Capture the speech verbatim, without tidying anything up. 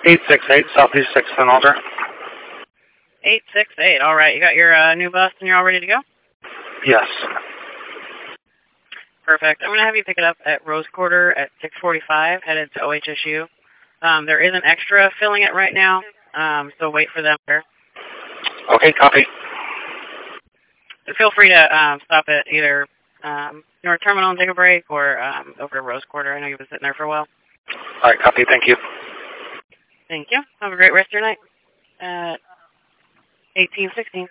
eight six eight, Southeast sixth and Alder. eight six eight, all right. You got your uh, new bus and you're all ready to go? Yes. Perfect. I'm going to have you pick it up at Rose Quarter at six forty-five, headed to O H S U. Um, there is an extra filling it right now, um, so wait for them there. Okay, copy. Feel free to um, stop at either um, North Terminal and take a break or um, over to Rose Quarter. I know you've been sitting there for a while. All right, copy. Thank you. Thank you. Have a great rest of your night. Uh, eighteen sixteen.